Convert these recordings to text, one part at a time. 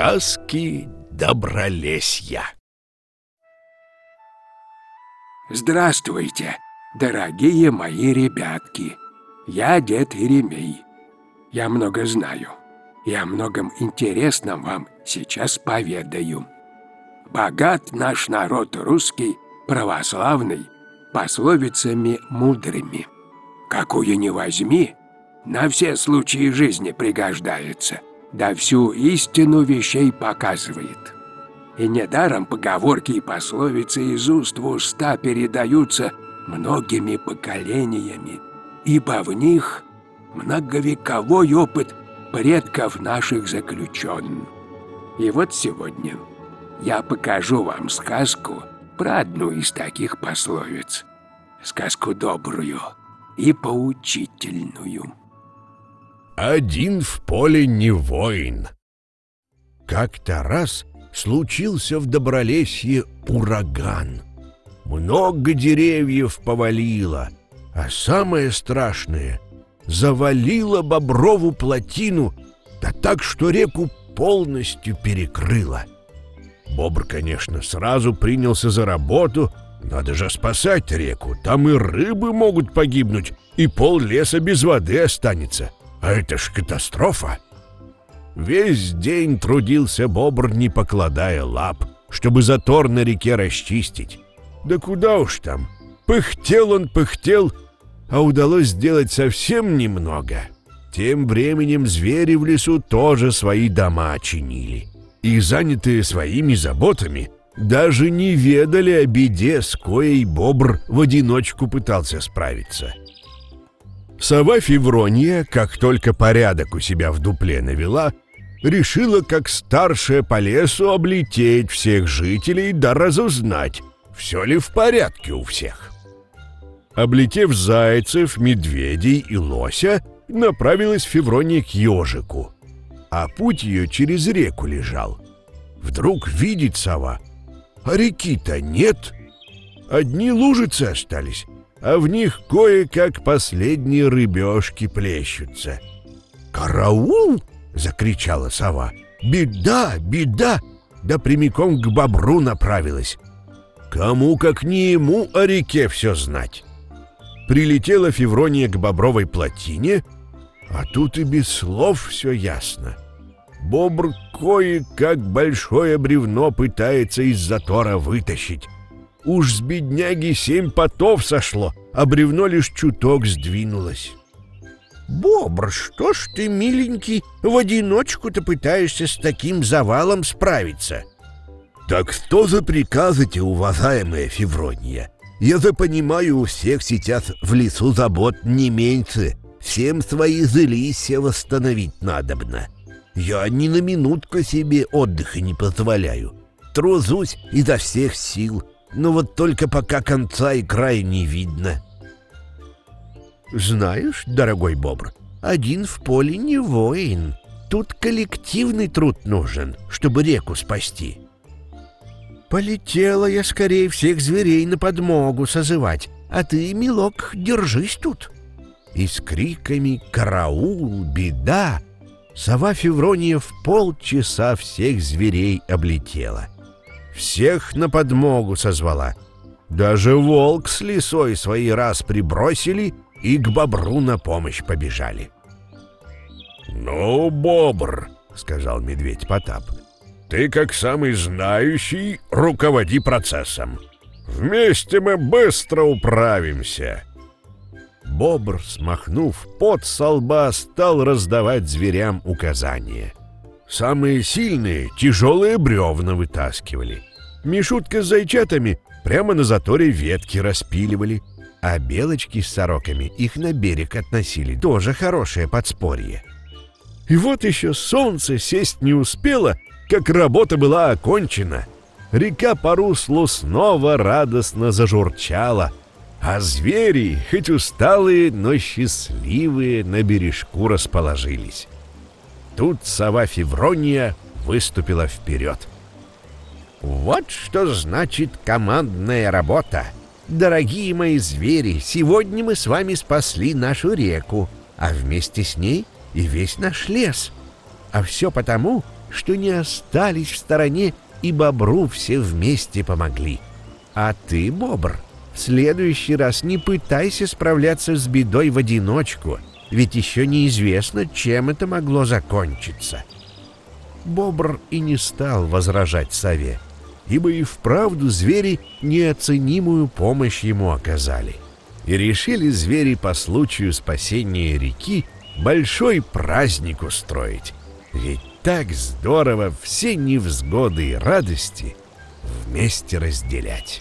Сказки Добролесья. Здравствуйте, дорогие мои ребятки. Я дед Еремей. Я много знаю. И о многом интересном вам сейчас поведаю. Богат наш народ русский, православный, пословицами мудрыми. Какую ни возьми, на все случаи жизни пригождается, да всю истину вещей показывает. И недаром поговорки и пословицы из уст в уста передаются многими поколениями, ибо в них многовековой опыт предков наших заключен. И вот сегодня я покажу вам сказку про одну из таких пословиц. Сказку добрую и поучительную. Один в поле не воин. Как-то раз случился в Добролесье ураган. Много деревьев повалило, а самое страшное — завалило Боброву плотину, да так, что реку полностью перекрыло. Бобр, конечно, сразу принялся за работу. Надо же спасать реку, там и рыбы могут погибнуть, и пол леса без воды останется. А это ж катастрофа. Весь день трудился Бобр, не покладая лап, чтобы затор на реке расчистить. Да куда уж там, пыхтел он, пыхтел, а удалось сделать совсем немного. Тем временем звери в лесу тоже свои дома очинили. И, занятые своими заботами, даже не ведали о беде, с коей Бобр в одиночку пытался справиться. Сова Феврония, как только порядок у себя в дупле навела, решила, как старшая по лесу, облететь всех жителей да разузнать, все ли в порядке у всех. Облетев зайцев, медведей и лося, направилась Феврония к ежику, а путь ее через реку лежал. Вдруг видит сова, а реки-то нет. Одни лужицы остались, а в них кое-как последние рыбешки плещутся. «Караул!» — закричала сова. «Беда, беда!» Да прямиком к бобру направилась. Кому, как не ему, о реке все знать. Прилетела Феврония к бобровой плотине, а тут и без слов все ясно. Бобр кое-как большое бревно пытается из затора вытащить. Уж с бедняги 7 потов сошло, а бревно лишь чуток сдвинулось. «Бобр, что ж ты, миленький, в одиночку-то пытаешься с таким завалом справиться?» «Так что за приказы-те, уважаемая Феврония? Я-то понимаю, у всех сейчас в лесу забот не меньше. Всем свои жилища восстановить надобно. Я ни на минутку себе отдыха не позволяю. Тружусь изо всех сил, но вот только пока конца и края не видно». «Знаешь, дорогой Бобр, один в поле не воин. Тут коллективный труд нужен, чтобы реку спасти. Полетела я скорее всех зверей на подмогу созывать, а ты, милок, держись тут». И с криками «Караул! Беда!» сова Феврония в полчаса всех зверей облетела. Всех на подмогу созвала. Даже волк с лисой свои раз прибросили и к бобру на помощь побежали. «Ну, Бобр, — сказал медведь Потап, — ты, как самый знающий, руководи процессом. Вместе мы быстро управимся». Бобр, смахнув пот со лба, стал раздавать зверям указания. Самые сильные тяжелые бревна вытаскивали. Мишутка с зайчатами прямо на заторе ветки распиливали, а белочки с сороками их на берег относили. Тоже хорошее подспорье. И вот еще солнце сесть не успело, как работа была окончена. Река по руслу снова радостно зажурчала, а звери, хоть усталые, но счастливые, на бережку расположились. Тут сова Феврония выступила вперед. «Вот что значит командная работа! Дорогие мои звери, сегодня мы с вами спасли нашу реку, а вместе с ней и весь наш лес. А все потому, что не остались в стороне и бобру все вместе помогли. А ты, бобр, в следующий раз не пытайся справляться с бедой в одиночку, ведь еще неизвестно, чем это могло закончиться. Бобр и не стал возражать сове, ибо и вправду звери неоценимую помощь ему оказали. И решили звери по случаю спасения реки большой праздник устроить, ведь так здорово все невзгоды и радости вместе разделять.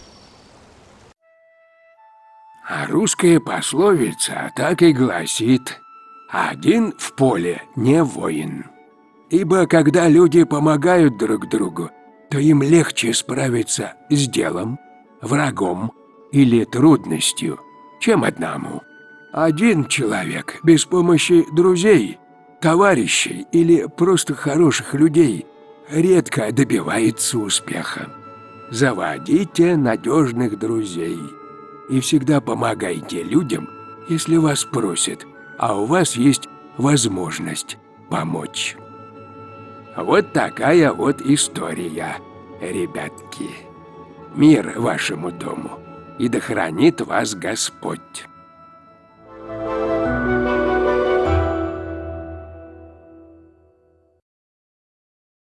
А русская пословица так и гласит: «Один в поле не воин». Ибо когда люди помогают друг другу, то им легче справиться с делом, врагом или трудностью, чем одному. Один человек без помощи друзей, товарищей или просто хороших людей редко добивается успеха. Заводите надежных друзей и всегда помогайте людям, если вас просят, а у вас есть возможность помочь. Вот такая вот история, ребятки. Мир вашему дому, и да хранит вас Господь.